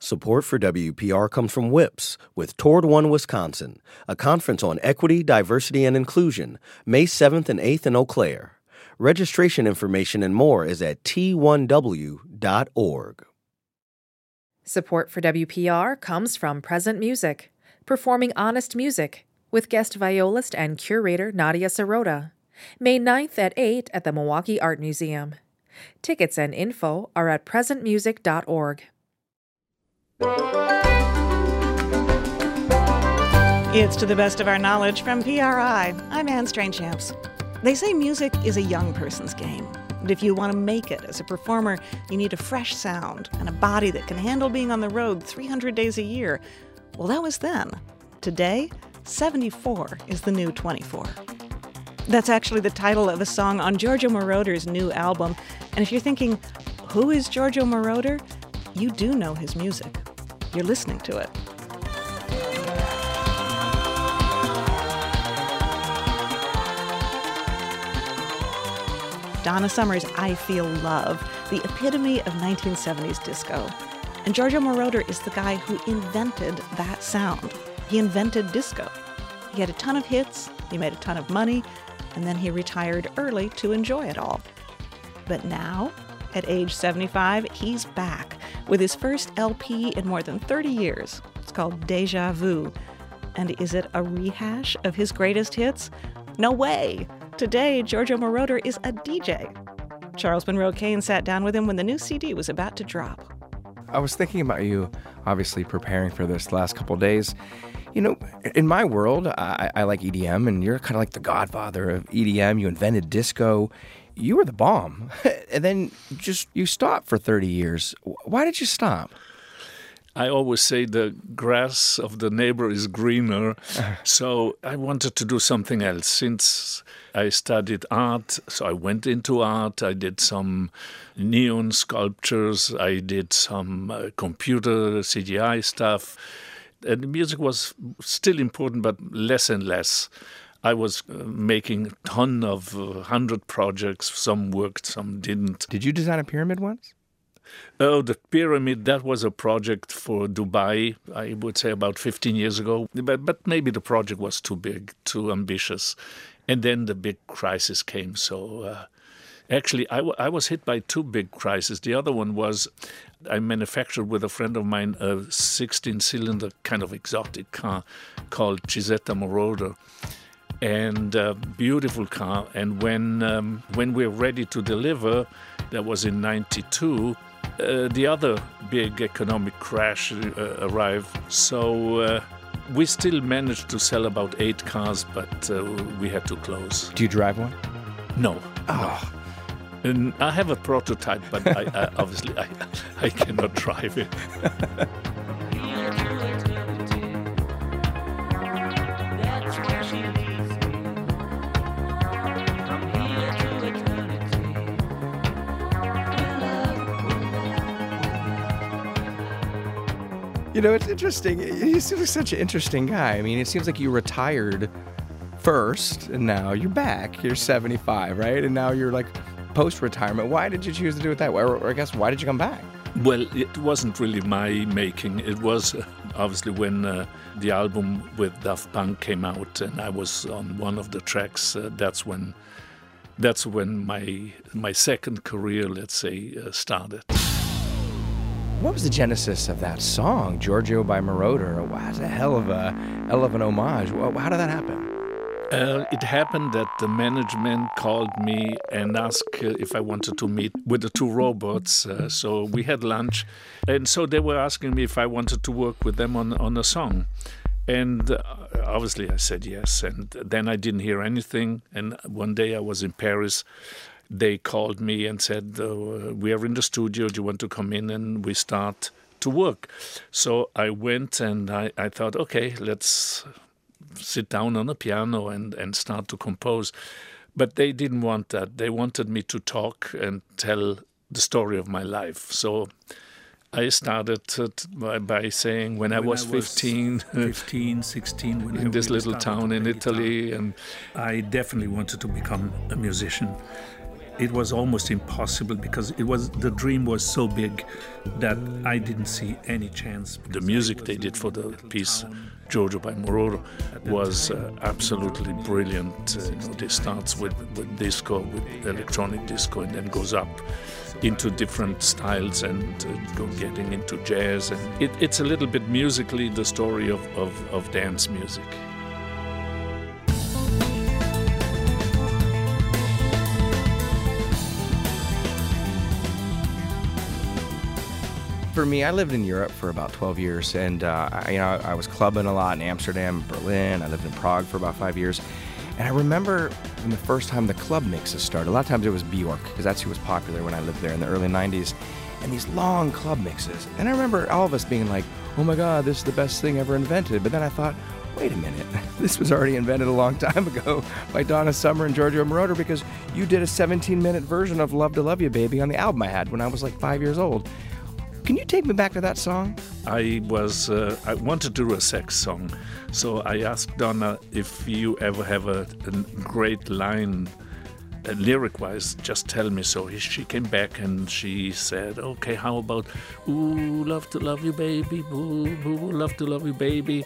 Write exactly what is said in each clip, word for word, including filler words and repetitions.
Support for W P R comes from WHIPS with Toward One Wisconsin, a conference on equity, diversity, and inclusion, May seventh and eighth in Eau Claire. Registration information and more is at T one W dot org. Support for W P R comes from Present Music, performing honest music, with guest violist and curator Nadia Sirota, May ninth at eight at the Milwaukee Art Museum. Tickets and info are at present music dot org. It's To the Best of Our Knowledge from P R I. I'm Anne Strainchamps. They say music is a young person's game. And if you want to make it as a performer, you need a fresh sound and a body that can handle being on the road three hundred days a year. Well, that was then. Today, seventy-four is the new twenty-four. That's actually the title of a song on Giorgio Moroder's new album. And if you're thinking, who is Giorgio Moroder? You do know his music. You're listening to it. Donna Summer's I Feel Love, the epitome of nineteen seventies disco. And Giorgio Moroder is the guy who invented that sound. He invented disco. He had a ton of hits, he made a ton of money, and then he retired early to enjoy it all. But now, at age seventy-five, he's back with his first L P in more than thirty years. It's called Deja Vu. And is it a rehash of his greatest hits? No way! Today, Giorgio Moroder is a D J. Charles Monroe Kane sat down with him when the new C D was about to drop. I was thinking about you, obviously preparing for this the last couple of days. You know, in my world, I, I like E D M, and you're kind of like the godfather of E D M. You invented disco. You were the bomb. And then just you stopped for thirty years. Why did you stop? I always say the grass of the neighbor is greener. So I wanted to do something else. Since I studied art, so I went into art. I did some neon sculptures. I did some uh, computer C G I stuff. And the music was still important, but less and less. I was uh, making a ton of uh, hundred projects. Some worked, some didn't. Did you design a pyramid once? Oh, the pyramid, that was a project for Dubai, I would say about fifteen years ago. But, but maybe the project was too big, too ambitious. And then the big crisis came. So uh, actually, I, w- I was hit by two big crises. The other one was I manufactured with a friend of mine a sixteen-cylinder kind of exotic car called Gisetta Moroder. And a beautiful car. And when um, when we were ready to deliver, that was in ninety-two, uh, the other big economic crash uh, arrived. So uh, we still managed to sell about eight cars, but uh, we had to close. Do you drive one? No. Oh. No. And I have a prototype, but I, I, obviously I, I cannot drive it. You know, it's interesting. He seems like such an interesting guy. I mean, it seems like you retired first, and now you're back. You're seventy-five, right? And now you're like post-retirement. Why did you choose to do it that way? Or, or I guess, why did you come back? Well, it wasn't really my making. It was uh, obviously when uh, the album with Daft Punk came out, and I was on one of the tracks. Uh, that's when, that's when my my second career, let's say, uh, started. What was the genesis of that song, Giorgio by Moroder? Wow, it's a hell of a hell of an homage. How did that happen? Uh, it happened that the management called me and asked uh, if I wanted to meet with the two robots. Uh, so we had lunch. And so they were asking me if I wanted to work with them on, on a song. And uh, obviously I said yes. And then I didn't hear anything. And one day I was in Paris. They called me and said, uh, we are in the studio. Do you want to come in? And we start to work. So I went and I, I thought, okay, let's sit down on a piano and, and start to compose. But they didn't want that. They wanted me to talk and tell the story of my life. So I started by, by saying when, when I was, I was fifteen, fifteen, sixteen, when in I this little town in Italy. Guitar, and I definitely wanted to become a musician. it was almost impossible because it was the dream was so big that I didn't see any chance. The music they did for the piece Giorgio by Moroder was uh, absolutely brilliant. Uh, you know, it starts with, with disco, with electronic disco, and then goes up into different styles and uh, go getting into jazz. And it, it's a little bit musically the story of, of, of dance music. For me, I lived in Europe for about twelve years, and uh, I, you know, I was clubbing a lot in Amsterdam, Berlin. I lived in Prague for about five years, and I remember when the first time the club mixes started. A lot of times it was Bjork, because that's who was popular when I lived there in the early nineties, and these long club mixes. And I remember all of us being like, "Oh my God, this is the best thing ever invented." But then I thought, wait a minute, this was already invented a long time ago by Donna Summer and Giorgio Moroder, because you did a seventeen-minute version of "Love to Love You, Baby" on the album I had when I was like five years old. Can you take me back to that song? I was uh, I wanted to do a sex song, so I asked Donna if you ever have a, a great line, uh, lyric-wise, just tell me. So she came back and she said, "Okay, how about ooh, love to love you, baby, boo, boo, love to love you, baby."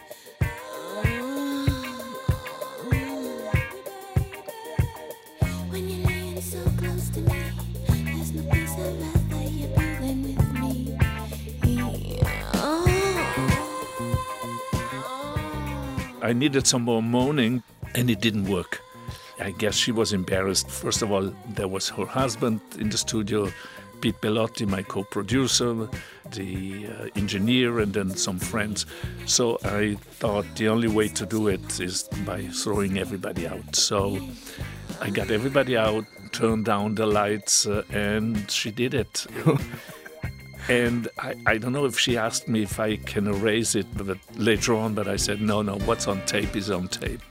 I needed some more moaning, and it didn't work. I guess she was embarrassed. First of all, there was her husband in the studio, Pete Bellotti, my co-producer, the uh, engineer, and then some friends. So I thought the only way to do it is by throwing everybody out. So I got everybody out, turned down the lights, uh, and she did it. And I, I don't know if she asked me if I can erase it but later on, but I said, no, no, what's on tape is on tape.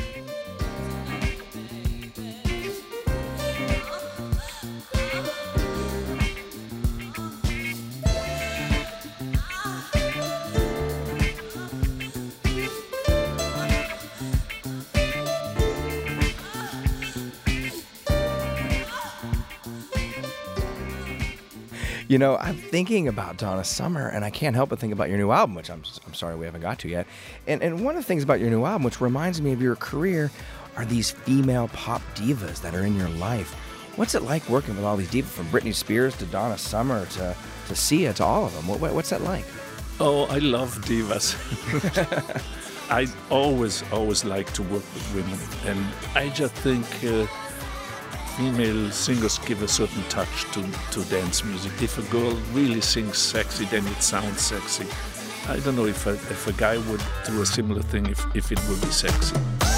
You know, I'm thinking about Donna Summer, and I can't help but think about your new album, which I'm I'm sorry we haven't got to yet. And and one of the things about your new album, which reminds me of your career, are these female pop divas that are in your life. What's it like working with all these divas, from Britney Spears to Donna Summer to, to Sia to all of them? What, what's that like? Oh, I love divas. I always, always like to work with women. And I just think uh, female singers give a certain touch to, to dance music. If a girl really sings sexy, then it sounds sexy. I don't know if a, if a guy would do a similar thing if, if it would be sexy.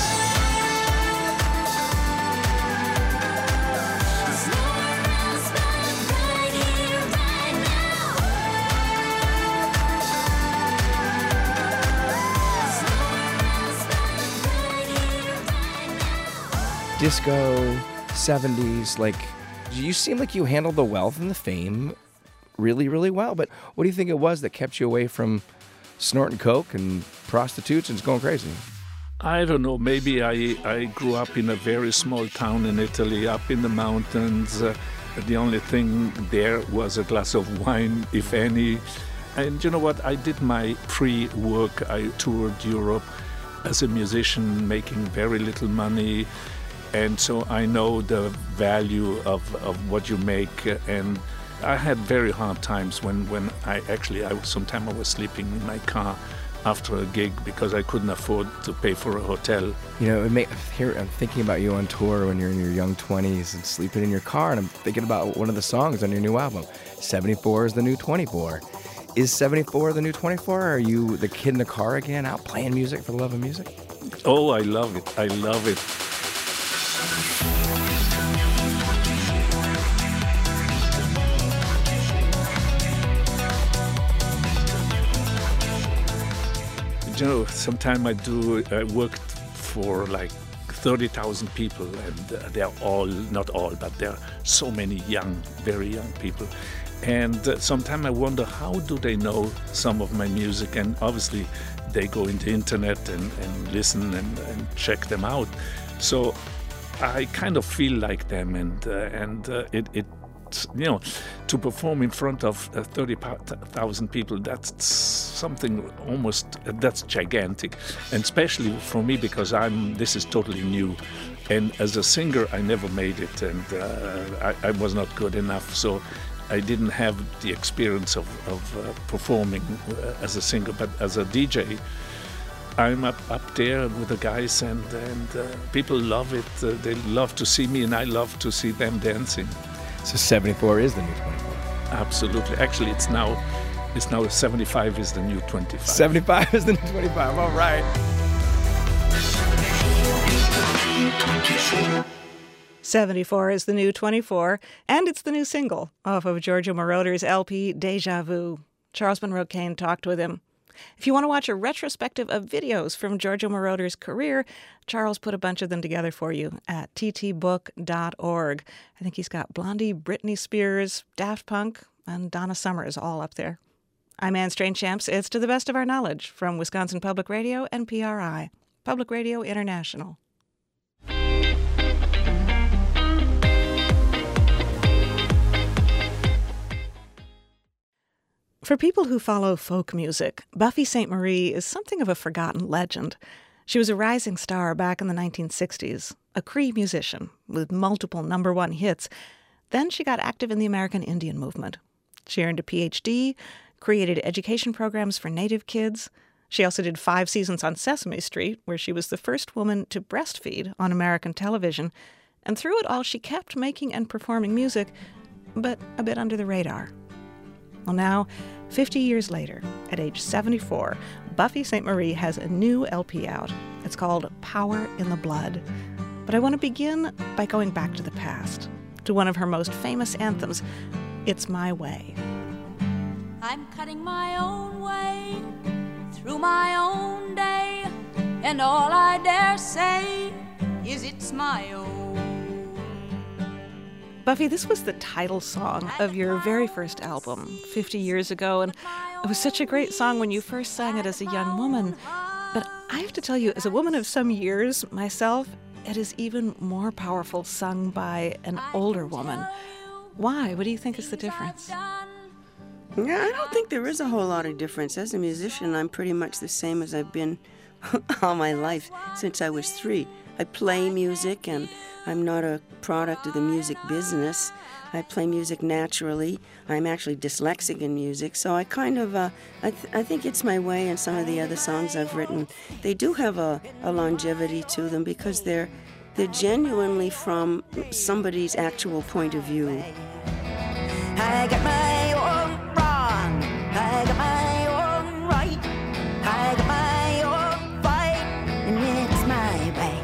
Disco, seventies, like, you seem like you handled the wealth and the fame really, really well. But what do you think it was that kept you away from snorting coke and prostitutes and just going crazy? I don't know. Maybe I, I grew up in a very small town in Italy, up in the mountains. Uh, the only thing there was a glass of wine, if any. And you know what? I did my pre-work. I toured Europe as a musician, making very little money. And so I know the value of, of what you make. And I had very hard times when, when I actually, I sometime I was sleeping in my car after a gig because I couldn't afford to pay for a hotel. You know, it may, here I'm thinking about you on tour when you're in your young twenties and sleeping in your car, and I'm thinking about one of the songs on your new album, seventy-four is the new twenty-four. Is seventy-four the new twenty-four? Are you the kid in the car again, out playing music for the love of music? Oh, I love it. I love it. You know, sometimes I do, I worked for like thirty thousand people, and uh, they're all, not all, but there are so many young, very young people. And uh, sometimes I wonder, how do they know some of my music? And obviously they go into internet and, and listen and, and check them out. So I kind of feel like them, and uh, and uh, it, it, you know, to perform in front of uh, thirty thousand people, that's something almost, uh, that's gigantic, and especially for me because I'm, this is totally new. And as a singer, I never made it, and uh, I, I was not good enough, so I didn't have the experience of, of uh, performing uh, as a singer. But as a D J, I'm up, up there with the guys, and, and uh, people love it. Uh, they love to see me, and I love to see them dancing. So seventy-four is the new twenty-four. Absolutely. Actually, it's now, it's now seventy-five is the new twenty-five. seventy-five is the new twenty-five. All right. seventy-four is the new twenty-four, and it's the new single off of Giorgio Moroder's L P, Deja Vu. Charles Monroe Kane talked with him. If you want to watch a retrospective of videos from Giorgio Moroder's career, Charles put a bunch of them together for you at t t book dot org. I think he's got Blondie, Britney Spears, Daft Punk, and Donna Summers all up there. I'm Anne Strainchamps. It's To the Best of Our Knowledge from Wisconsin Public Radio and P R I, Public Radio International. For people who follow folk music, Buffy Sainte-Marie is something of a forgotten legend. She was a rising star back in the nineteen sixties, a Cree musician with multiple number one hits. Then she got active in the American Indian movement. She earned a P H D, created education programs for Native kids. She also did five seasons on Sesame Street, where she was the first woman to breastfeed on American television. And through it all, she kept making and performing music, but a bit under the radar. Well, now, fifty years later, at age seventy-four, Buffy Sainte-Marie has a new L P out. It's called Power in the Blood. But I want to begin by going back to the past, to one of her most famous anthems, It's My Way. I'm cutting my own way through my own day, and all I dare say is it's my own. Buffy, this was the title song of your very first album fifty years ago, and it was such a great song when you first sang it as a young woman. But I have to tell you, as a woman of some years myself, it is even more powerful sung by an older woman. Why? What do you think is the difference? Yeah, I don't think there is a whole lot of difference. As a musician, I'm pretty much the same as I've been all my life, since I was three. I play music, and I'm not a product of the music business. I play music naturally. I'm actually dyslexic in music, so I kind of, uh, I, th- I think It's My Way and some of the other songs I've written, they do have a, a longevity to them because they're, they're genuinely from somebody's actual point of view. I got my own wrong, I got my own right, I got my own fight, and it's my way.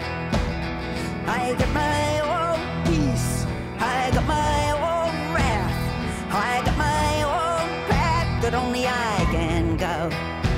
I got my own peace, I got my own wrath, I got my own path that only I can go.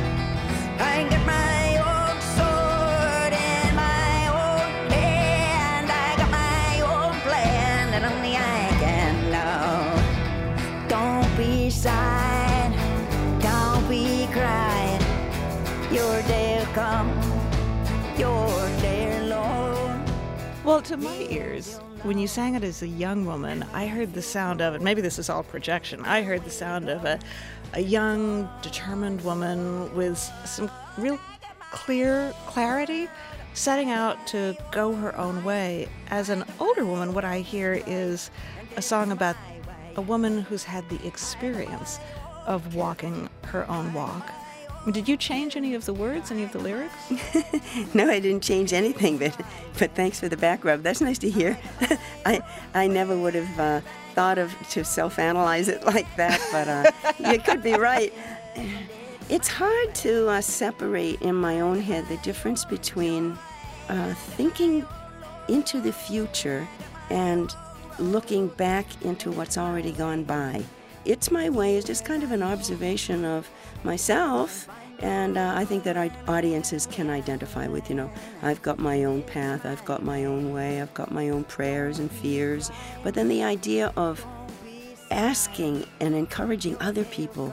I got my own sword in my own hand, I got my own plan that only I can know. Don't be sad, don't be crying, your day'll come, your day, Lord. Well, to my ears, when you sang it as a young woman, I heard the sound of it. Maybe this is all projection. I heard the sound of a, a young, determined woman with some real clear clarity, setting out to go her own way. As an older woman, what I hear is a song about a woman who's had the experience of walking her own walk. Did you change any of the words, any of the lyrics? No, I didn't change anything, but but thanks for the back rub. That's nice to hear. I I never would have uh, thought of to self-analyze it like that, but uh, you could be right. It's hard to uh, separate in my own head the difference between uh, thinking into the future and looking back into what's already gone by. It's My Way is just kind of an observation of myself, and uh, I think that our audiences can identify with, you know, I've got my own path, I've got my own way, I've got my own prayers and fears, but then the idea of asking and encouraging other people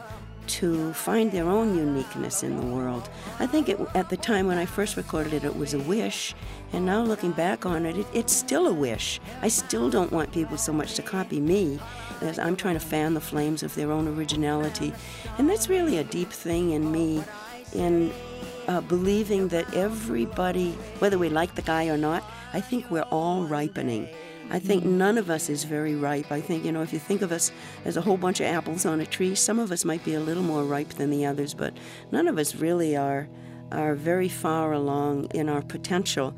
to find their own uniqueness in the world. I think it, at the time when I first recorded it, it was a wish, and now looking back on it, it, it's still a wish. I still don't want people so much to copy me, as I'm trying to fan the flames of their own originality. And that's really a deep thing in me, in uh, believing that everybody, whether we like the guy or not, I think we're all ripening. I think none of us is very ripe. I think, you know, if you think of us as a whole bunch of apples on a tree, some of us might be a little more ripe than the others, but none of us really are, are very far along in our potential.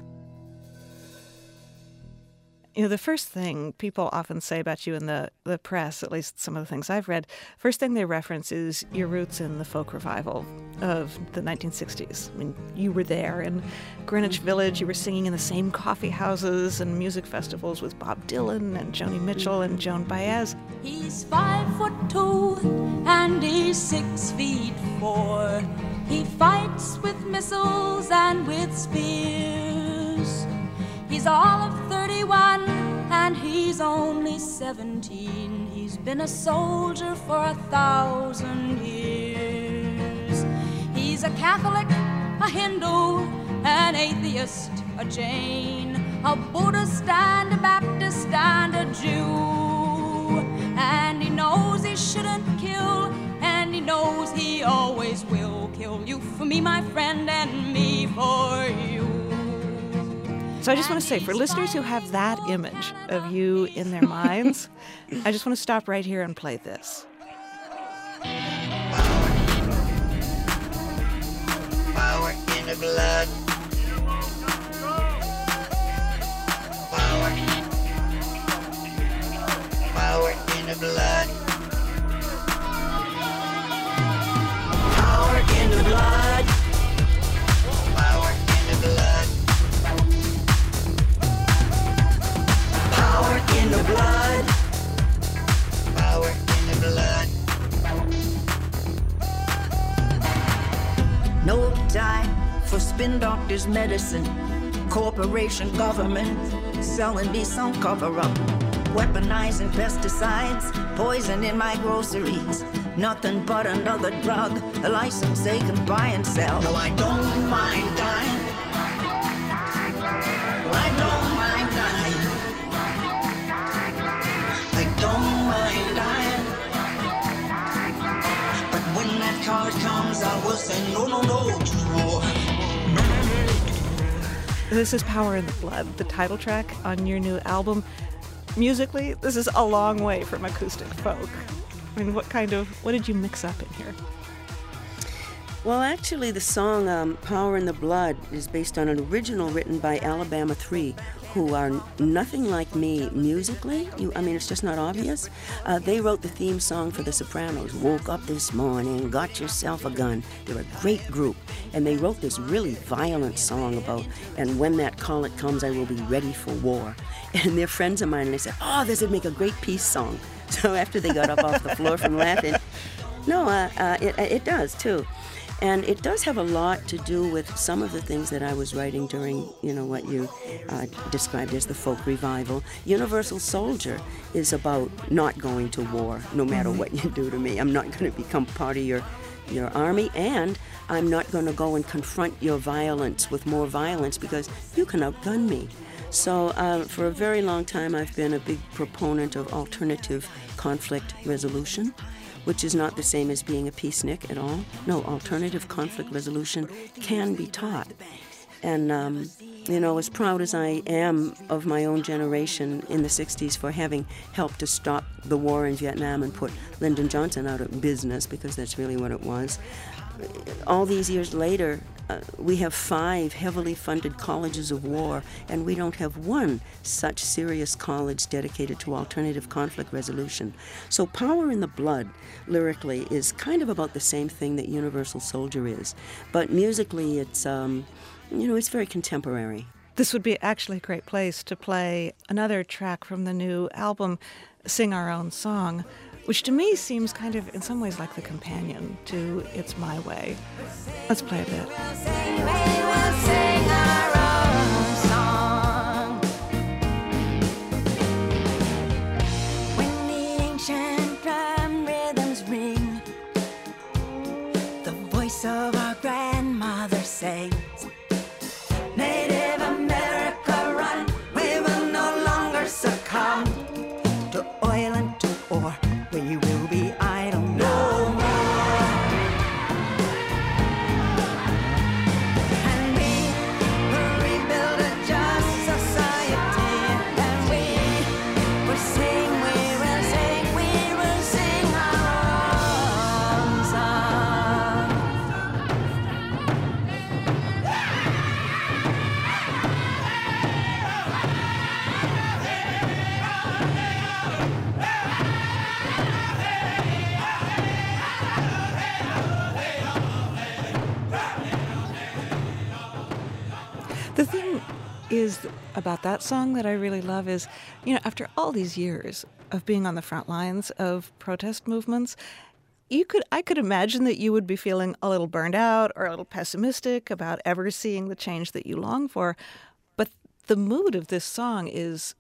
You know, the first thing people often say about you in the, the press, at least some of the things I've read, first thing they reference is your roots in the folk revival of the nineteen sixties. I mean, you were there in Greenwich Village. You were singing in the same coffee houses and music festivals with Bob Dylan and Joni Mitchell and Joan Baez. He's five foot two and he's six feet four. He fights with missiles and with spears. He's all of thirty-one and he's only seventeen. He's been a soldier for a thousand years. He's a Catholic, a Hindu, an atheist, a Jain, a Buddhist and a Baptist and a Jew. And he knows he shouldn't kill, and he knows he always will kill. You for me, my friend, and me for you. So I just want to say, for listeners who have that image of you in their minds, I just want to stop right here and play this. Power in the blood. Power. Power in the blood. Power in the blood. Power in the blood. Power in the blood. Power in the blood. No time for spin doctors' medicine. Corporation government selling me some cover-up. Weaponizing pesticides, poison in my groceries. Nothing but another drug, a license they can buy and sell. No, I don't mind dying. I don't mind dying. I don't mind dying. But when that card comes, I will say no, no, no to war. No, no, no. This is Power in the Blood, the title track on your new album. Musically, this is a long way from acoustic folk. I mean, what kind of, what did you mix up in here? Well, actually, the song um, Power in the Blood is based on an original written by Alabama three, who are nothing like me musically. You, I mean, it's just not obvious. Uh, they wrote the theme song for The Sopranos. Woke up this morning, got yourself a gun. They're a great group. And they wrote this really violent song about, and when that call it comes, I will be ready for war. And they're friends of mine, and they said, oh, this would make a great peace song. So after they got up off the floor from laughing, no, uh, uh, it, it does, too. And it does have a lot to do with some of the things that I was writing during, you know, what you uh, described as the folk revival. Universal Soldier is about not going to war, no matter what you do to me. I'm not going to become part of your, your army, and I'm not going to go and confront your violence with more violence because you can outgun me. So uh, for a very long time, I've been a big proponent of alternative conflict resolution, which is not the same as being a peacenik at all. No, alternative conflict resolution can be taught. And, um, you know, as proud as I am of my own generation in the sixties for having helped to stop the war in Vietnam and put Lyndon Johnson out of business, because that's really what it was, all these years later, uh, we have five heavily funded colleges of war, and we don't have one such serious college dedicated to alternative conflict resolution. So Power in the Blood, lyrically, is kind of about the same thing that Universal Soldier is. But musically, it's, um, you know, it's very contemporary. This would be actually a great place to play another track from the new album, Sing Our Own Song, which to me seems kind of, in some ways, like the companion to It's My Way. Let's play a bit. We'll sing, we will sing our own song. When the ancient drum rhythms ring, voice of our grandmother sings. Native America, run, we will no longer succumb to oil and to ore. We will be idle no more. And we will rebuild a just society. And we will sing, we will sing, we will sing our own song. The thing is about that song that I really love is, you know, after all these years of being on the front lines of protest movements, you could I could imagine that you would be feeling a little burned out or a little pessimistic about ever seeing the change that you long for. But the mood of this song is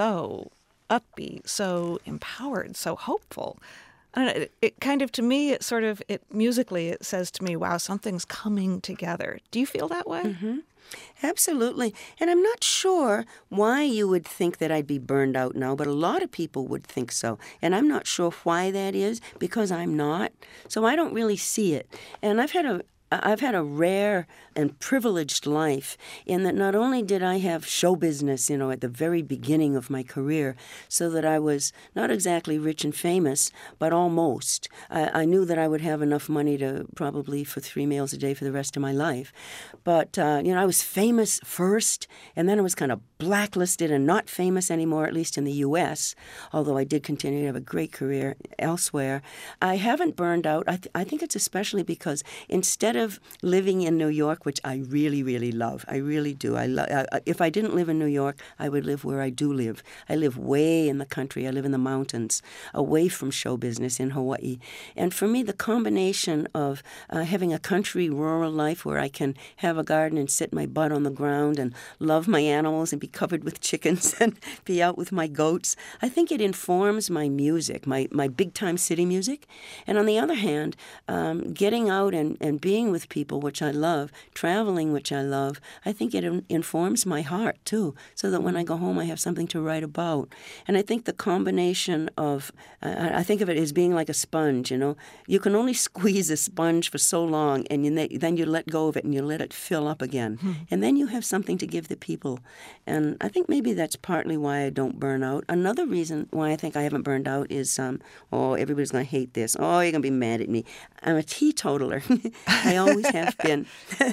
so upbeat, so empowered, so hopeful. I don't know, it, it kind of, to me, it sort of, it musically, it says to me, wow, something's coming together. Do you feel that way? Mm-hmm. Absolutely. And I'm not sure why you would think that I'd be burned out now, but a lot of people would think so. And I'm not sure why that is, because I'm not. So I don't really see it. And I've had a I've had a rare and privileged life in that not only did I have show business, you know, at the very beginning of my career, so that I was not exactly rich and famous, but almost. I, I knew that I would have enough money to probably for three meals a day for the rest of my life. But, uh, you know, I was famous first, and then I was kind of blacklisted and not famous anymore, at least in the U S, although I did continue to have a great career elsewhere. I haven't burned out. I, th- I think it's especially because instead of living in New York, which I really, really love, I really do. I lo- I, if I didn't live in New York, I would live where I do live. I live way in the country. I live in the mountains, away from show business in Hawaii. And for me, the combination of uh, having a country rural life where I can have a garden and sit my butt on the ground and love my animals and be covered with chickens and be out with my goats, I think it informs my music, my, my big-time city music. And on the other hand, um, getting out and, and being with people, which I love, traveling, which I love, I think it in- informs my heart, too, so that when I go home, I have something to write about. And I think the combination of, uh, I think of it as being like a sponge, you know. You can only squeeze a sponge for so long, and you, then you let go of it and you let it fill up again. Hmm. And then you have something to give the people. And I think maybe that's partly why I don't burn out. Another reason why I think I haven't burned out is, um, oh, everybody's going to hate this. Oh, you're going to be mad at me. I'm a teetotaler. I always have been.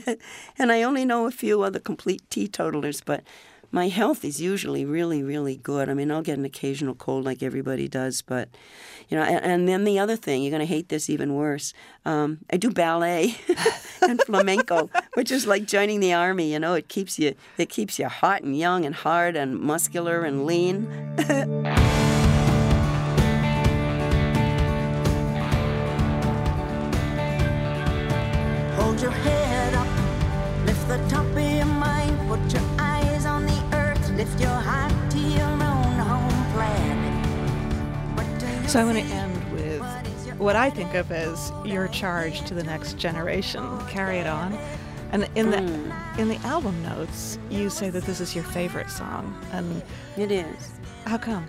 And I only know a few other complete teetotalers, but my health is usually really, really good. I mean, I'll get an occasional cold like everybody does, but, you know, and, and then the other thing, you're going to hate this even worse. Um, I do ballet and flamenco, which is like joining the army, you know. It keeps you, it keeps you hot and young and hard and muscular and lean. Hold your head up, lift the top of your mind, put your eyes on the earth, lift your heart to your own home planet. So I want to end with what I think of as your charge to the next generation. Carry it on. And in the mm. in the album notes, you say that this is your favorite song. And it is. How come?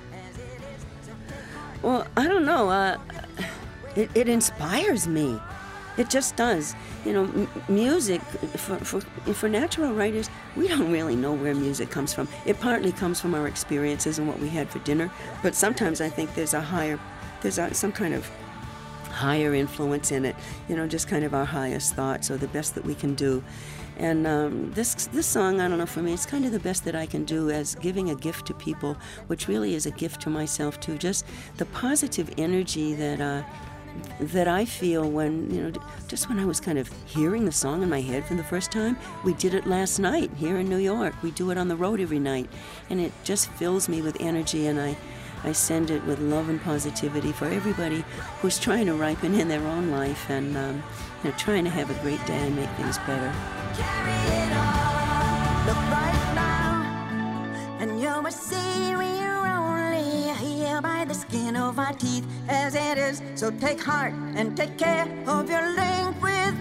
Well, I don't know. Uh, it, it inspires me. It just does. You know, m- music, for, for for natural writers, we don't really know where music comes from. It partly comes from our experiences and what we had for dinner, but sometimes I think there's a higher, there's a, some kind of higher influence in it, you know, just kind of our highest thoughts or the best that we can do. And um, this this song, I don't know, for me, it's kind of the best that I can do as giving a gift to people, which really is a gift to myself, too. Just the positive energy that uh, that I feel when, you know, just when I was kind of hearing the song in my head for the first time. We did it last night here in New York. We do it on the road every night. And it just fills me with energy, and I, I send it with love and positivity for everybody who's trying to ripen in their own life and, um, you know, trying to have a great day and make things better. Carry it on, look right now, and you will see we are only here by the skin of our teeth as it is. So take heart and take care of your link with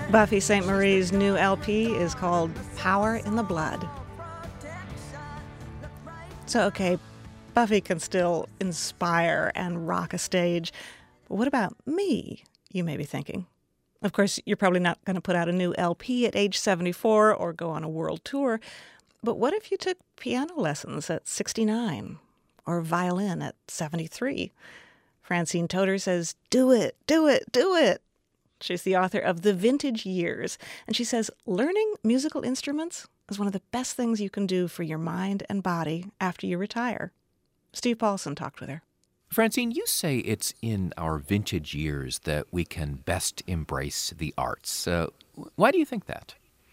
Buffy Sainte Marie's new L P is called Power in the Blood. So, okay, Buffy can still inspire and rock a stage, but what about me, you may be thinking? Of course, you're probably not going to put out a new L P at age seventy-four or go on a world tour, but what if you took piano lessons at sixty-nine or violin at seventy-three? Francine Toder says, do it, do it, do it. She's the author of The Vintage Years, and she says learning musical instruments is one of the best things you can do for your mind and body after you retire. Steve Paulson talked with her. Francine, you say it's in our vintage years that we can best embrace the arts. Uh, why do you think that?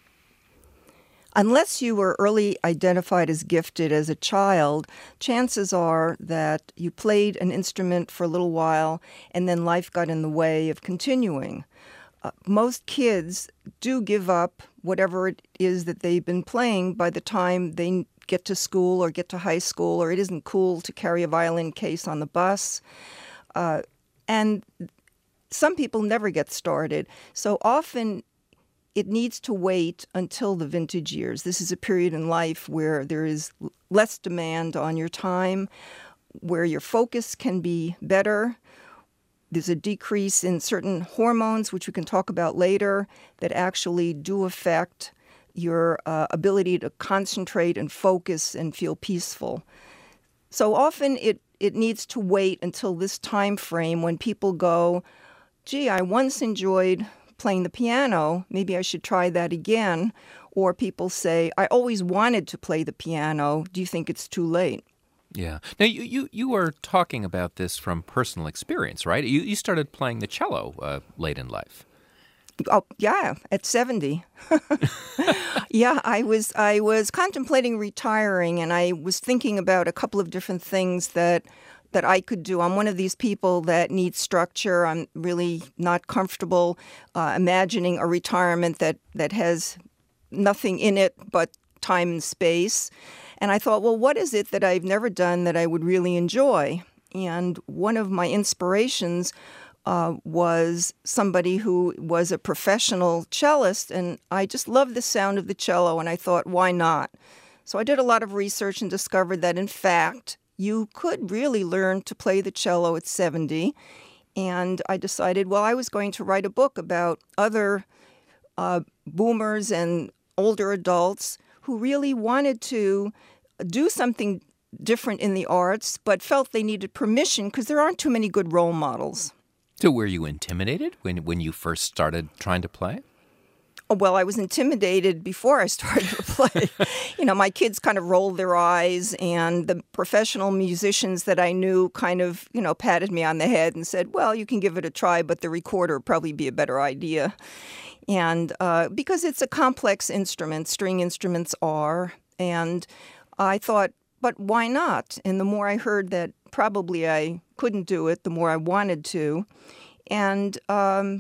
Unless you were early identified as gifted as a child, chances are that you played an instrument for a little while and then life got in the way of continuing. Uh, most kids do give up whatever it is that they've been playing by the time they get to school or get to high school, or it isn't cool to carry a violin case on the bus. Uh, and some people never get started. So often it needs to wait until the vintage years. This is a period in life where there is less demand on your time, where your focus can be better. There's a decrease in certain hormones, which we can talk about later, that actually do affect your uh, ability to concentrate and focus and feel peaceful. So often it, it needs to wait until this time frame when people go, gee, I once enjoyed playing the piano, maybe I should try that again. Or people say, I always wanted to play the piano, do you think it's too late? Yeah. Now, you, you, you were talking about this from personal experience, right? You, you started playing the cello uh, late in life. Oh, yeah, at seventy. yeah, I was I was contemplating retiring, and I was thinking about a couple of different things that that I could do. I'm one of these people that needs structure. I'm really not comfortable uh, imagining a retirement that, that has nothing in it but time and space. And I thought, well, what is it that I've never done that I would really enjoy? And one of my inspirations Uh, was somebody who was a professional cellist, and I just loved the sound of the cello, and I thought, why not? So I did a lot of research and discovered that, in fact, you could really learn to play the cello at seventy, and I decided, well, I was going to write a book about other uh, boomers and older adults who really wanted to do something different in the arts, but felt they needed permission because there aren't too many good role models. So were you intimidated when, when you first started trying to play? Oh, well, I was intimidated before I started to play. You know, my kids kind of rolled their eyes, and the professional musicians that I knew kind of, you know, patted me on the head and said, well, you can give it a try, but the recorder would probably be a better idea. And uh, because it's a complex instrument, string instruments are, and I thought, but why not? And the more I heard that probably I couldn't do it, the more I wanted to. And um,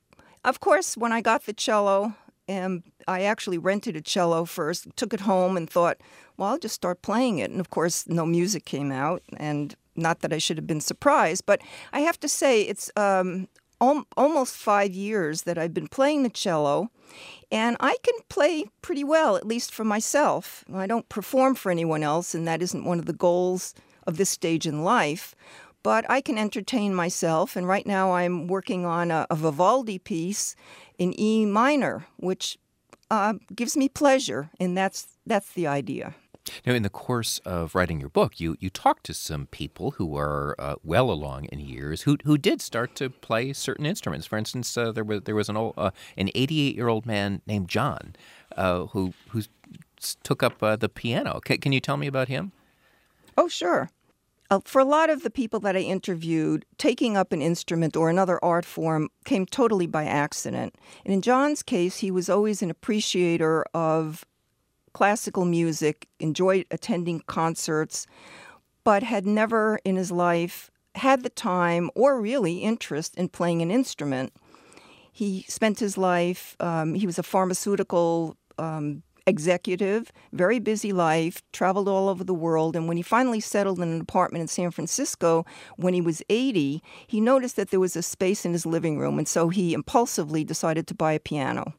of course, when I got the cello, and I actually rented a cello first, took it home and thought, well, I'll just start playing it. And of course, no music came out, and not that I should have been surprised. But I have to say, it's um, al- almost five years that I've been playing the cello, and I can play pretty well, at least for myself. I don't perform for anyone else, and that isn't one of the goals of this stage in life. But I can entertain myself, and right now I'm working on a, a Vivaldi piece in E minor, which uh, gives me pleasure, and that's that's the idea. Now, in the course of writing your book, you, you talked to some people who are uh, well along in years who who did start to play certain instruments. For instance, uh, there was there was an old uh, an eighty-eight-year-old man named John uh, who who took up uh, the piano. C- can you tell me about him? Oh, sure. Uh, for a lot of the people that I interviewed, taking up an instrument or another art form came totally by accident. And in John's case, he was always an appreciator of classical music, enjoyed attending concerts, but had never in his life had the time or really interest in playing an instrument. He spent his life, um, he was a pharmaceutical um, executive, very busy life, traveled all over the world. And when he finally settled in an apartment in San Francisco when he was eighty, he noticed that there was a space in his living room. And so he impulsively decided to buy a piano.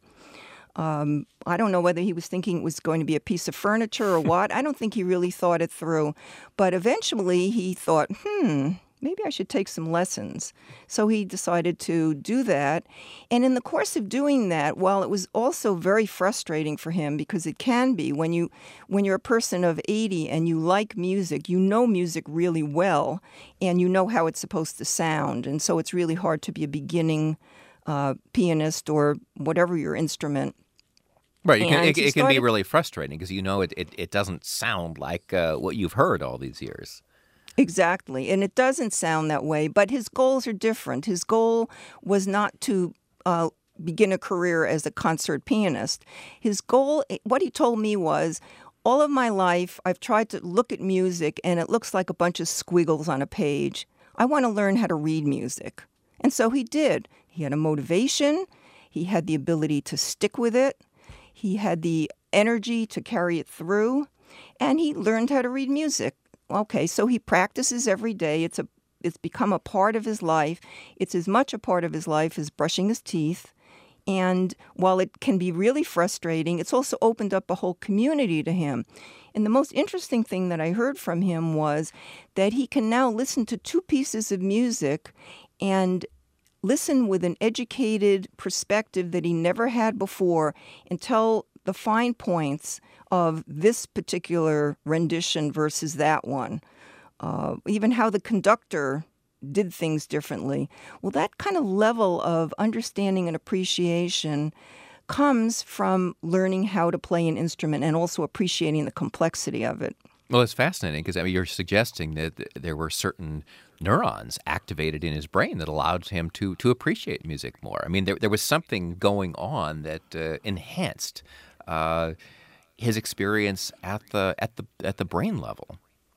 Um, I don't know whether he was thinking it was going to be a piece of furniture or what. I don't think he really thought it through. But eventually he thought, hmm, maybe I should take some lessons. So he decided to do that. And in the course of doing that, while it was also very frustrating for him, because it can be when you when you're a person of eighty and you like music, you know music really well, and you know how it's supposed to sound. And so it's really hard to be a beginning uh, pianist or whatever your instrument. Right, you can, it, it started, can be really frustrating because you know it, it, it doesn't sound like uh, what you've heard all these years. Exactly. And it doesn't sound that way, but his goals are different. His goal was not to uh, begin a career as a concert pianist. His goal, what he told me was, all of my life I've tried to look at music and it looks like a bunch of squiggles on a page. I want to learn how to read music. And so he did. He had a motivation. He had the ability to stick with it. He had the energy to carry it through. And he learned how to read music. Okay, so he practices every day. It's a, it's become a part of his life. It's as much a part of his life as brushing his teeth. And while it can be really frustrating, it's also opened up a whole community to him. And the most interesting thing that I heard from him was that he can now listen to two pieces of music and listen with an educated perspective that he never had before and tell the fine points of this particular rendition versus that one, uh, even how the conductor did things differently. Well, that kind of level of understanding and appreciation comes from learning how to play an instrument and also appreciating the complexity of it. Well, it's fascinating because I mean, you're suggesting that there were certain neurons activated in his brain that allowed him to to appreciate music more. I mean, there there was something going on that uh, enhanced uh, his experience at the at the at the brain level.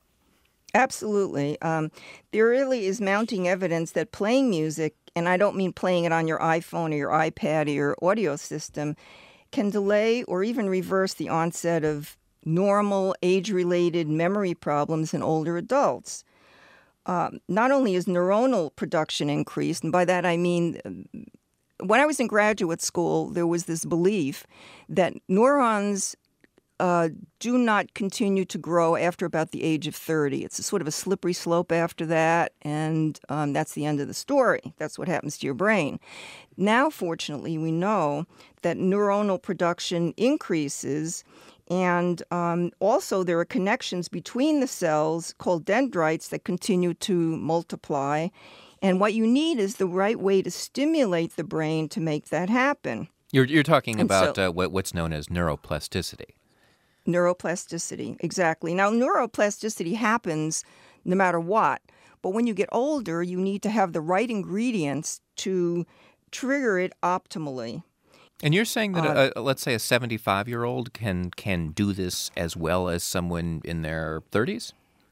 Absolutely. Um, there really is mounting evidence that playing music, and I don't mean playing it on your iPhone or your iPad or your audio system, can delay or even reverse the onset of normal age-related memory problems in older adults. Um, not only is neuronal production increased, and by that I mean, when I was in graduate school, there was this belief that neurons uh, do not continue to grow after about the age of thirty. It's a sort of a slippery slope after that, and um, that's the end of the story. That's what happens to your brain. Now, fortunately, we know that neuronal production increases. And um, also there are connections between the cells called dendrites that continue to multiply. And what you need is the right way to stimulate the brain to make that happen. You're, you're talking And about so- uh, what, what's known as neuroplasticity. Neuroplasticity, exactly. Now, neuroplasticity happens no matter what. But when you get older, you need to have the right ingredients to trigger it optimally. And you're saying that, Uh, a, a, let's say, a seventy-five-year-old can can do this as well as someone in their thirties?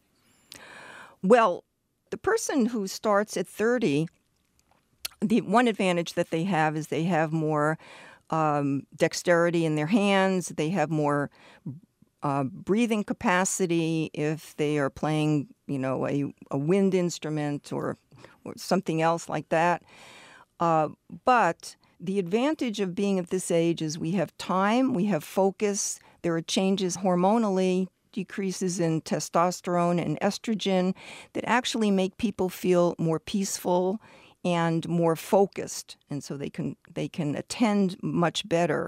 Well, the person who starts at thirty, the one advantage that they have is they have more um, dexterity in their hands. They have more uh, breathing capacity if they are playing, you know, a, a wind instrument or, or something else like that. Uh, but the advantage of being at this age is we have time, we have focus, there are changes hormonally, decreases in testosterone and estrogen that actually make people feel more peaceful and more focused, and so they can they can attend much better.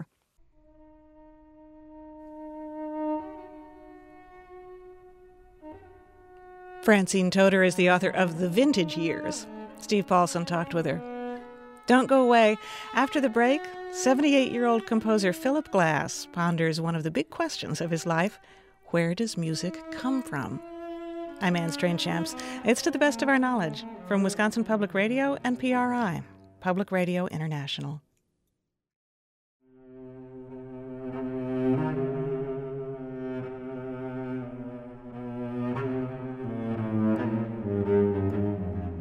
Francine Toder is the author of The Vintage Years. Steve Paulson talked with her. Don't go away. After the break, seventy-eight-year-old composer Philip Glass ponders one of the big questions of his life: where does music come from? I'm Anne Strainchamps. It's To the Best of Our Knowledge from Wisconsin Public Radio and P R I, Public Radio International.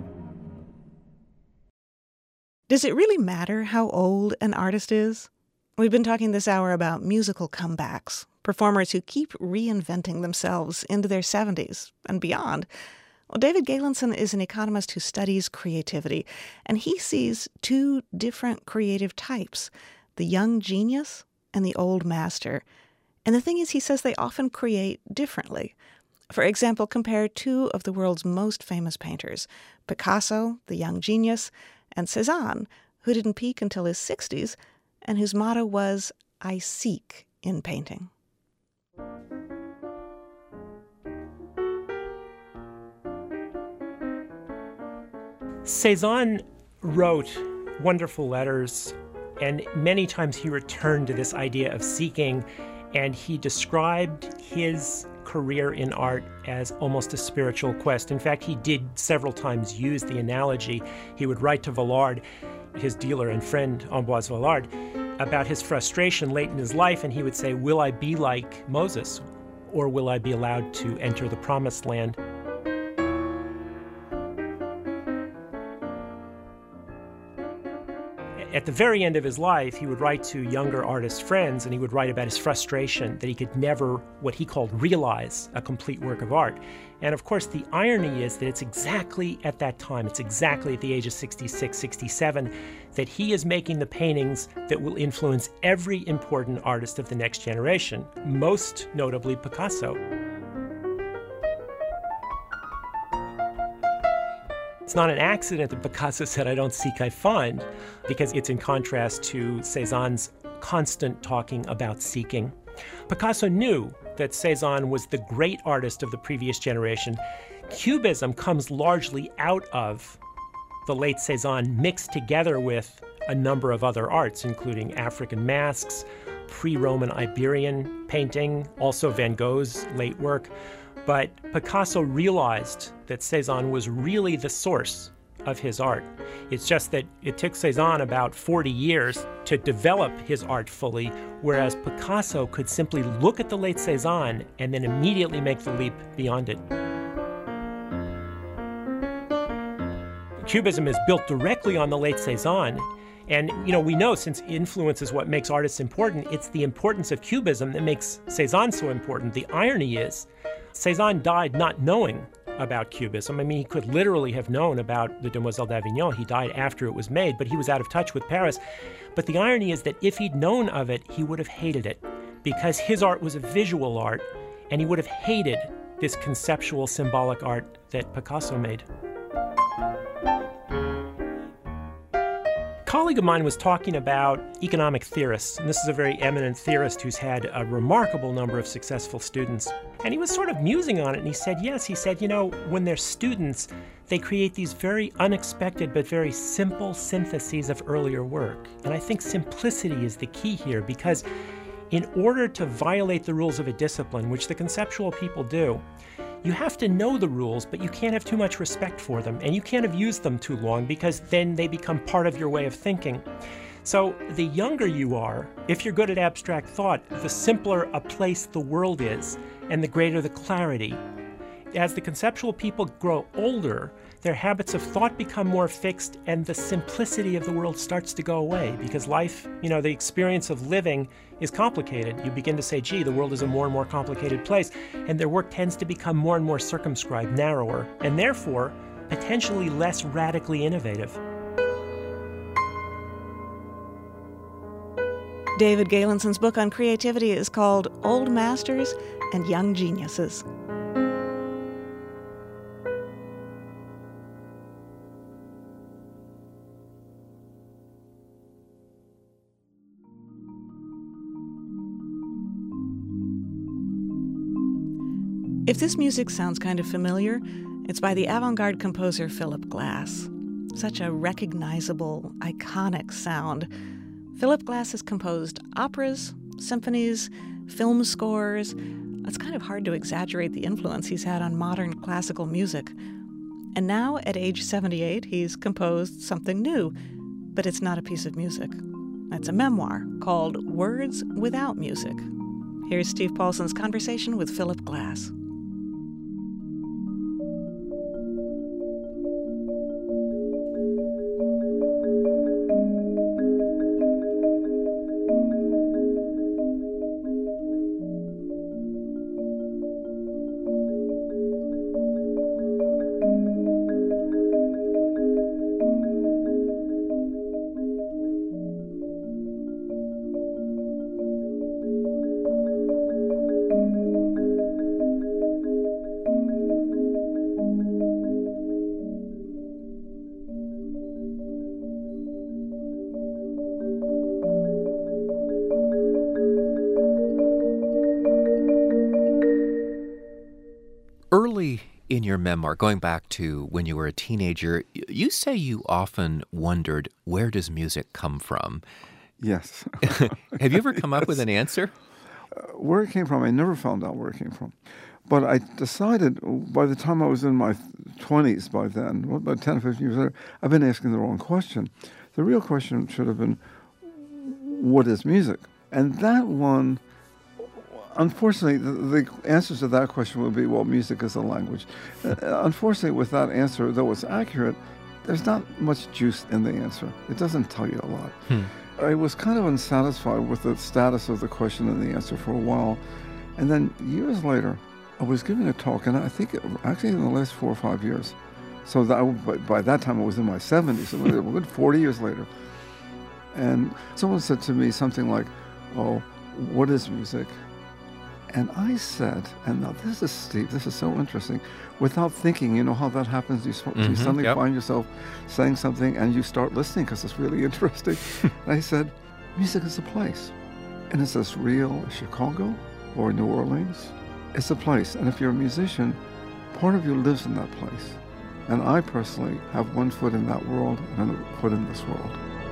Does it really matter how old an artist is? We've been talking this hour about musical comebacks, performers who keep reinventing themselves into their seventies and beyond. Well, David Galenson is an economist who studies creativity, and he sees two different creative types, the young genius and the old master. And the thing is, he says they often create differently. For example, compare two of the world's most famous painters, Picasso, the young genius, and Cézanne, who didn't peak until his sixties, and whose motto was, "I seek in painting." Cézanne wrote wonderful letters, and many times he returned to this idea of seeking, and he described his career in art as almost a spiritual quest. In fact, he did several times use the analogy. He would write to Vallard, his dealer and friend Ambroise Vallard, about his frustration late in his life, and he would say, "Will I be like Moses, or will I be allowed to enter the promised land?" At the very end of his life, he would write to younger artist friends, and he would write about his frustration that he could never, what he called, realize a complete work of art. And of course, the irony is that it's exactly at that time, it's exactly at the age of sixty-six, sixty-seven, that he is making the paintings that will influence every important artist of the next generation, most notably Picasso. It's not an accident that Picasso said, "I don't seek, I find," because it's in contrast to Cézanne's constant talking about seeking. Picasso knew that Cézanne was the great artist of the previous generation. Cubism comes largely out of the late Cézanne, mixed together with a number of other arts, including African masks, pre-Roman Iberian painting, also Van Gogh's late work. But Picasso realized that Cézanne was really the source of his art. It's just that it took Cézanne about forty years to develop his art fully, whereas Picasso could simply look at the late Cézanne and then immediately make the leap beyond it. Cubism is built directly on the late Cézanne. And, you know, we know since influence is what makes artists important, it's the importance of Cubism that makes Cézanne so important. The irony is, Cézanne died not knowing about Cubism. I mean, he could literally have known about the Demoiselles d'Avignon. He died after it was made, but he was out of touch with Paris. But the irony is that if he'd known of it, he would have hated it, because his art was a visual art, and he would have hated this conceptual, symbolic art that Picasso made. A colleague of mine was talking about economic theorists, and this is a very eminent theorist who's had a remarkable number of successful students. And he was sort of musing on it, and he said, yes, he said, you know, when they're students, they create these very unexpected but very simple syntheses of earlier work. And I think simplicity is the key here, because in order to violate the rules of a discipline, which the conceptual people do, you have to know the rules, but you can't have too much respect for them, and you can't have used them too long, because then they become part of your way of thinking. So the younger you are, if you're good at abstract thought, the simpler a place the world is, and the greater the clarity. As the conceptual people grow older, their habits of thought become more fixed, and the simplicity of the world starts to go away, because life, you know, the experience of living is complicated. You begin to say, gee, the world is a more and more complicated place, and their work tends to become more and more circumscribed, narrower, and therefore potentially less radically innovative. David Galenson's book on creativity is called Old Masters and Young Geniuses. If this music sounds kind of familiar, it's by the avant-garde composer Philip Glass. Such a recognizable, iconic sound. Philip Glass has composed operas, symphonies, film scores. It's kind of hard to exaggerate the influence he's had on modern classical music. And now, at age seventy-eight, he's composed something new, but it's not a piece of music. It's a memoir called Words Without Music. Here's Steve Paulson's conversation with Philip Glass. Early in your memoir, going back to when you were a teenager, y- you say you often wondered, where does music come from? Yes. Have you ever come up with an answer? Uh, where it came from, I never found out where it came from. But I decided by the time I was in my twenties, by then, well, about ten or fifteen years later, I've been asking the wrong question. The real question should have been, what is music? And that one, unfortunately, the, the answers to that question would be, well, music is a language. Uh, unfortunately, with that answer, though it's accurate, there's not much juice in the answer. It doesn't tell you a lot. Hmm. I was kind of unsatisfied with the status of the question and the answer for a while. And then years later, I was giving a talk, and I think it, actually in the last four or five years. So that, by, by that time, I was in my seventies, so a good forty years later. And someone said to me something like, oh, what is music? And I said, and now this is, Steve, this is so interesting, without thinking, you know how that happens? You, mm-hmm, you suddenly yep. find yourself saying something and you start listening because it's really interesting. And I said, music is a place. And it's as real as Chicago or New Orleans. It's a place. And if you're a musician, part of you lives in that place. And I personally have one foot in that world and another foot in this world.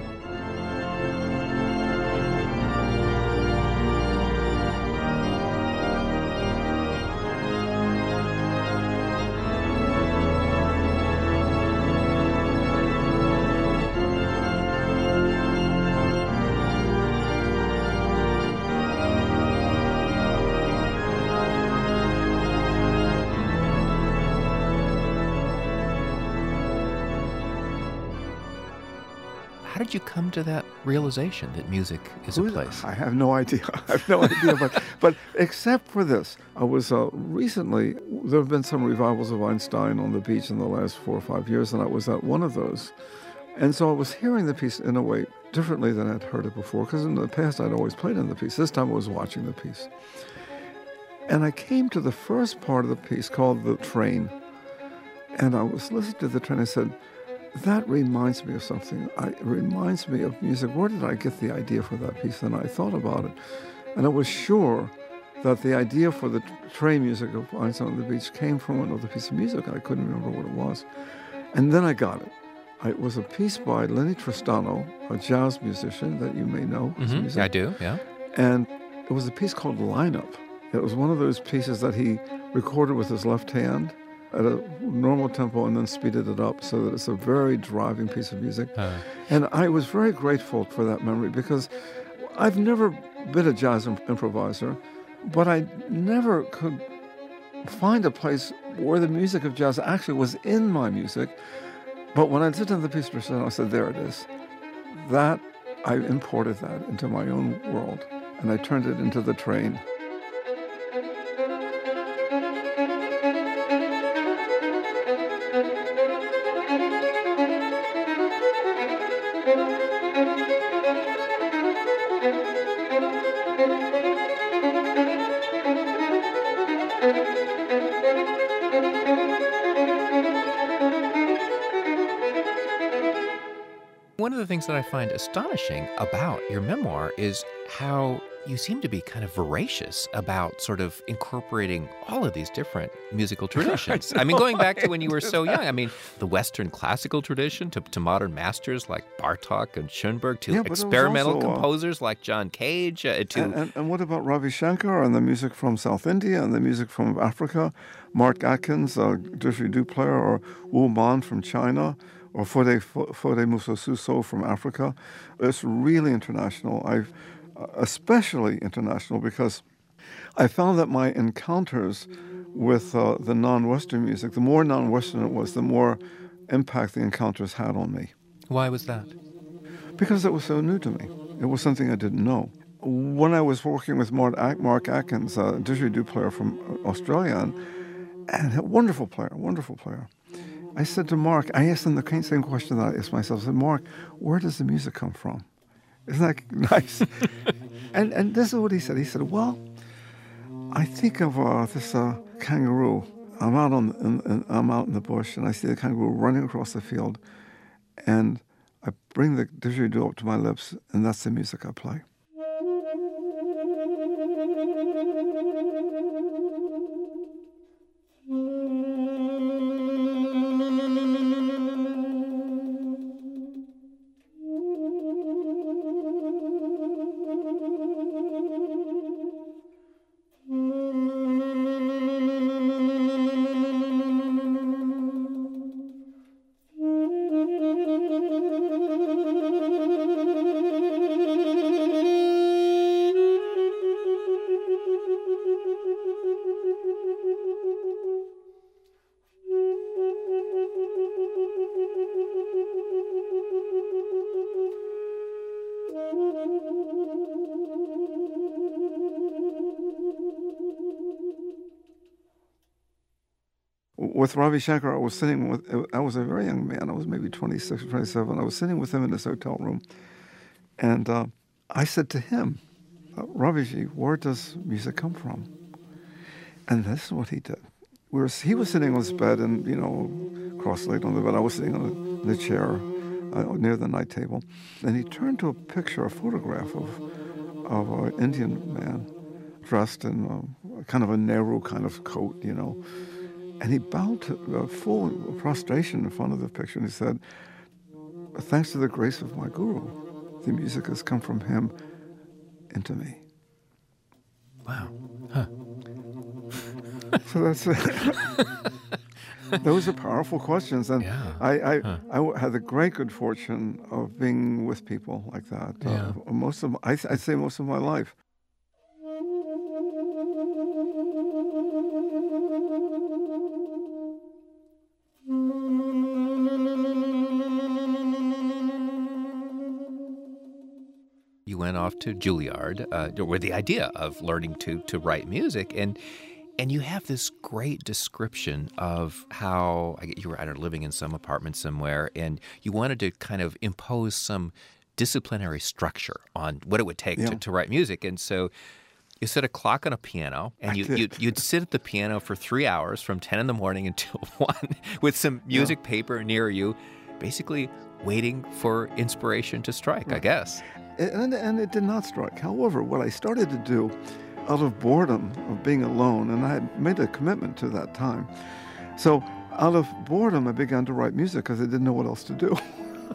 How did you come to that realization that music is a place? I have no idea. I have no idea. But, but except for this, I was uh, recently, there have been some revivals of Einstein on the beach in the last four or five years, and I was at one of those. And so I was hearing the piece in a way differently than I'd heard it before, because in the past I'd always played in the piece. This time I was watching the piece. And I came to the first part of the piece called The Train. And I was listening to the train. I said, that reminds me of something. I, it reminds me of music. Where did I get the idea for that piece? And I thought about it. And I was sure that the idea for the train music of Einstein on the Beach came from another piece of music. I couldn't remember what it was. And then I got it. It was a piece by Lenny Tristano, a jazz musician that you may know. Mm-hmm. I do, yeah. And it was a piece called Lineup. It was one of those pieces that he recorded with his left hand at a normal tempo and then speeded it up so that it's a very driving piece of music. Uh. And I was very grateful for that memory because I've never been a jazz imp- improviser, but I never could find a place where the music of jazz actually was in my music. But when I did the piece for I said, there it is. That, I imported that into my own world, and I turned it into The Train. One of the things that I find astonishing about your memoir is how you seem to be kind of voracious about sort of incorporating all of these different musical traditions. I, I mean, going back to when you were so young, I mean, the Western classical tradition to, to modern masters like Bartók and Schoenberg, to yeah, experimental also, composers uh, like John Cage. Uh, to and, and, and what about Ravi Shankar and the music from South India and the music from Africa? Mark Atkins, a didgeridoo player, or Wu Man from China, or Fode, Fode Musosuso from Africa. It's really international. I've especially international because I found that my encounters with uh, the non-Western music, the more non-Western it was, the more impact the encounters had on me. Why was that? Because it was so new to me. It was something I didn't know. When I was working with Mark, Mark Atkins, a didgeridoo player from Australia, and, and a wonderful player, wonderful player, I said to Mark, I asked him the same question that I asked myself. I said, Mark, where does the music come from? Isn't that nice? and and this is what he said. He said, well, I think of uh, this uh, kangaroo. I'm out on in, in, I'm out in the bush, and I see the kangaroo running across the field, and I bring the didgeridoo up to my lips, and that's the music I play. With Ravi Shankar, I was sitting with, I was a very young man. I was maybe twenty-six or twenty-seven. I was sitting with him in his hotel room. And uh, I said to him, uh, Raviji, where does music come from? And this is what he did. We were, he was sitting on his bed and, you know, cross-legged on the bed. I was sitting on the, the chair uh, near the night table. And he turned to a picture, a photograph of, of an Indian man dressed in a, kind of a Nehru kind of coat, you know. And he bowed to uh, full prostration in front of the picture, and he said, thanks to the grace of my guru, the music has come from him into me. Wow. Huh. So that's those are powerful questions, and yeah. I I, huh. I had the great good fortune of being with people like that. Yeah. Uh, most of I I'd say most of my life. You went off to Juilliard uh, with the idea of learning to to write music, and and you have this great description of how I get you were I don't know, living in some apartment somewhere, and you wanted to kind of impose some disciplinary structure on what it would take yeah. to, to write music, and so you set a clock on a piano, and you, you'd, you'd sit at the piano for three hours from ten in the morning until one with some music yeah. paper near you, basically waiting for inspiration to strike, right. I guess. And, and it did not strike. However, what I started to do out of boredom of being alone, and I had made a commitment to that time. So out of boredom, I began to write music because I didn't know what else to do.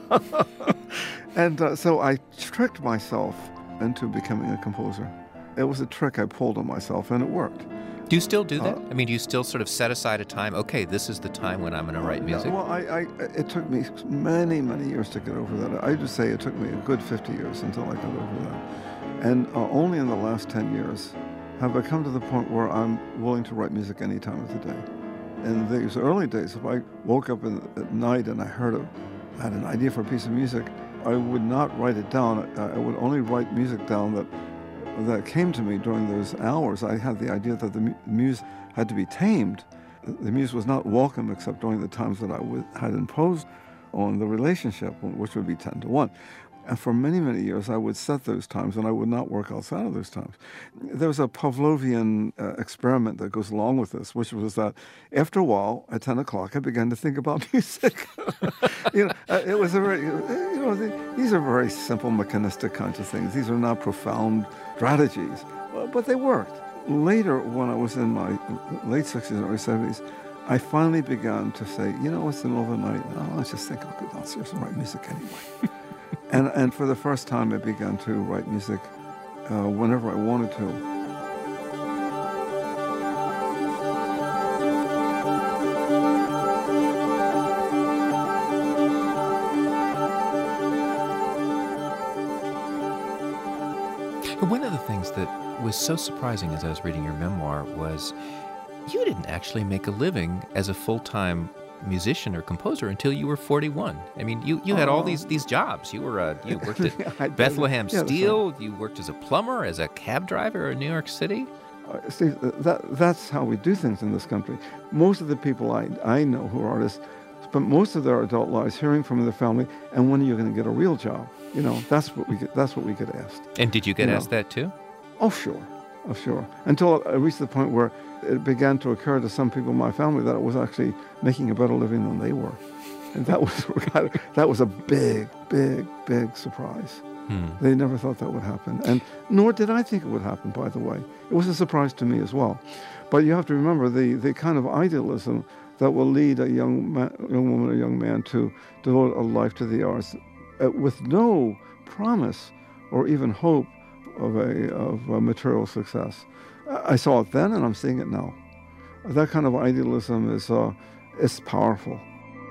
and uh, so I tricked myself into becoming a composer. It was a trick I pulled on myself, and it worked. Do you still do that? Uh, I mean, do you still sort of set aside a time, okay, this is the time when I'm going to write music? Well, I, I, it took me many, many years to get over that. I just say it took me a good fifty years until I got over that. And uh, only in the last ten years have I come to the point where I'm willing to write music any time of the day. In these early days, if I woke up in, at night and I heard a, had an idea for a piece of music, I would not write it down. I, I would only write music down that that came to me during those hours. I had the idea that the mu- muse had to be tamed. The muse was not welcome except during the times that I w- had imposed on the relationship, which would be ten to one. And for many, many years, I would set those times, and I would not work outside of those times. There was a Pavlovian uh, experiment that goes along with this, which was that after a while, at ten o'clock, I began to think about music. you know, uh, it was a very, you know, the, these are very simple, mechanistic kinds of things. These are not profound strategies, but they worked. Later, when I was in my late sixties and early seventies, I finally began to say, you know, it's the middle of the night. Oh, let's just think I'll go downstairs and write music anyway. and and for the first time, I began to write music uh, whenever I wanted to. One of the things that was so surprising as I was reading your memoir was you didn't actually make a living as a full-time musician or composer until you were forty-one. I mean, you, you had all these these jobs. You were uh, you worked at Bethlehem yeah, Steel. You worked as a plumber, as a cab driver in New York City. Uh, Steve, that that's how we do things in this country. Most of the people I I know who are artists spent most of their adult lives hearing from their family, and when are you going to get a real job? You know, that's what we get. That's what we get asked. And did you get you asked know. that too? Oh, sure. Oh, sure. Until I reached the point where it began to occur to some people in my family that I was actually making a better living than they were. And that was that was a big, big, big surprise. Hmm. They never thought that would happen. And nor did I think it would happen, by the way. It was a surprise to me as well. But you have to remember the, the kind of idealism that will lead a young, man, young woman or young man to devote a life to the arts uh, with no promise or even hope of a of a material success. I saw it then, and I'm seeing it now. That kind of idealism is uh, is powerful.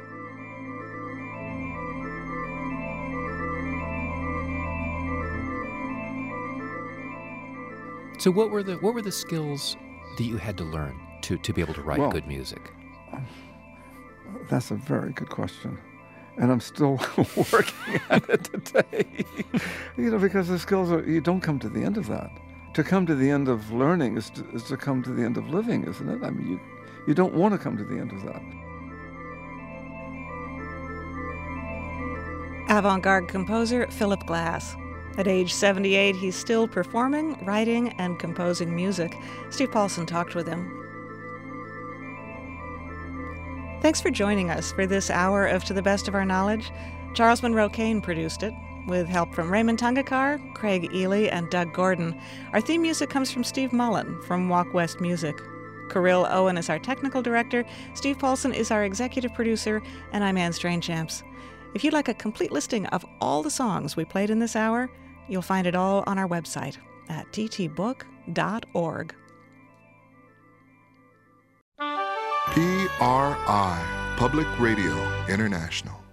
So, what were the what were the skills that you had to learn to to be able to write well, good music? That's a very good question. And I'm still working at it today. You know, because the skills are, you don't come to the end of that. To come to the end of learning is to, is to come to the end of living, isn't it? I mean, you You don't want to come to the end of that. Avant-garde composer Philip Glass. At age seventy-eight, he's still performing, writing, and composing music. Steve Paulson talked with him. Thanks for joining us for this hour of To the Best of Our Knowledge. Charles Monroe Kane produced it, with help from Raymond Tungakar, Craig Ely, and Doug Gordon. Our theme music comes from Steve Mullen from Walk West Music. Kirill Owen is our technical director, Steve Paulson is our executive producer, and I'm Anne Strainchamps. If you'd like a complete listing of all the songs we played in this hour, you'll find it all on our website at t t book dot org. P R I, Public Radio International.